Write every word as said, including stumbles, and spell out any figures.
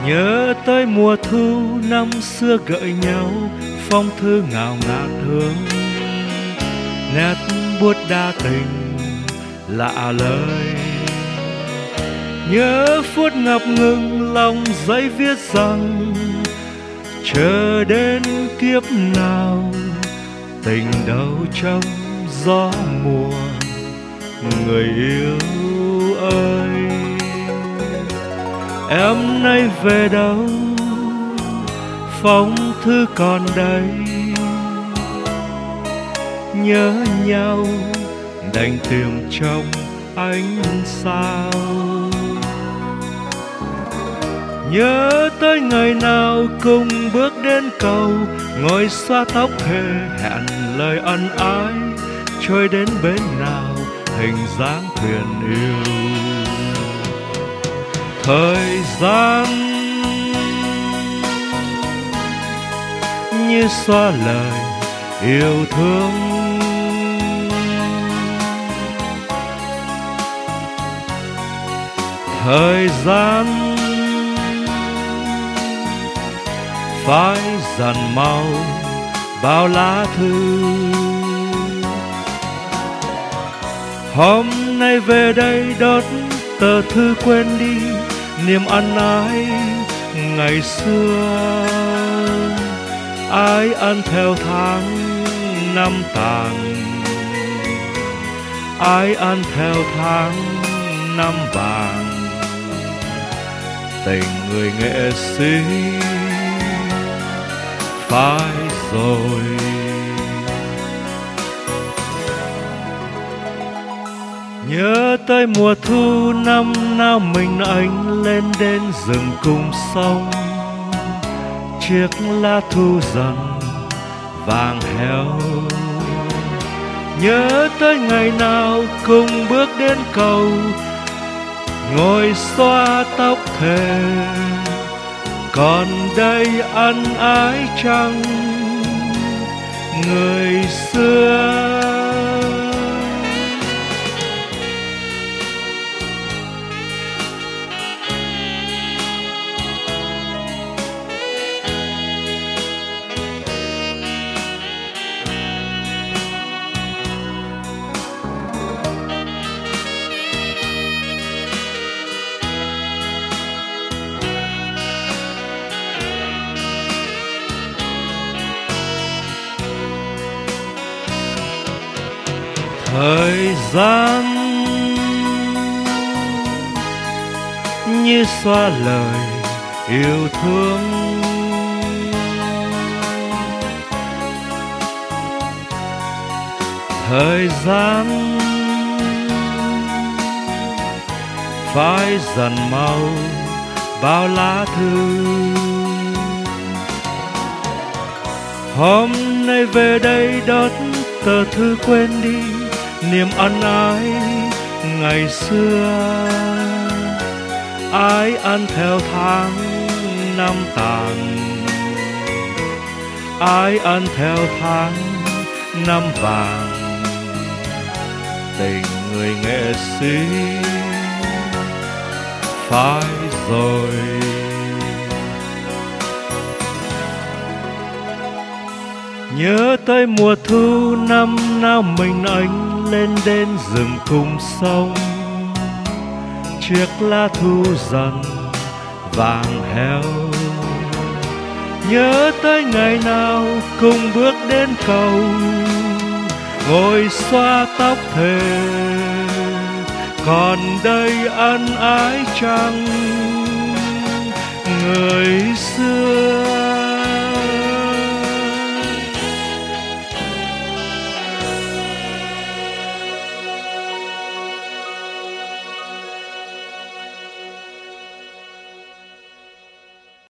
Nhớ tới mùa thu năm xưa gợi nhau, phong thư ngào ngạt hương, nét bút đa tình lạ lời. Nhớ phút ngập ngừng lòng giấy viết rằng chờ đến kiếp nào, tình đâu trong gió mùa. Người yêu ơi, em nay về đâu, phong thư còn đây. Nhớ nhau đành tìm trong ánh sao. Nhớ tới ngày nào cùng bước đến cầu, ngồi xoa tóc hề hẹn lời ân ái, trôi đến bên nào hình dáng thuyền yêu. Thời gian như xoa lời yêu thương, thời gian phai dần màu bao lá thư. Hôm nay về đây đốt tờ thư quên đi niềm ân ái ngày xưa. Ai ăn theo tháng năm tàn, ai ăn theo tháng năm vàng. Tình người nghệ sĩ phai rồi. Nhớ tới mùa thu năm nào mình anh lên đến rừng cùng sông, chiếc lá thu dần vàng héo. Nhớ tới ngày nào cùng bước đến cầu, ngồi xoa tóc thề còn đây ân ái chăng người xưa. Thời gian như xoa lời yêu thương, thời gian phai dần màu bao lá thư. Hôm nay về đây đốt tờ thư quên đi niềm ân ái ngày xưa. Ai ăn theo tháng năm tàn, ai ăn theo tháng năm vàng. Tình người nghệ sĩ phai rồi. Nhớ tới mùa thu năm nào mình anh lên đến rừng cùng sông, chiếc lá thu dần vàng héo. Nhớ tới ngày nào cùng bước đến cầu, ngồi xoa tóc thề còn đây ân ái chăng người xưa.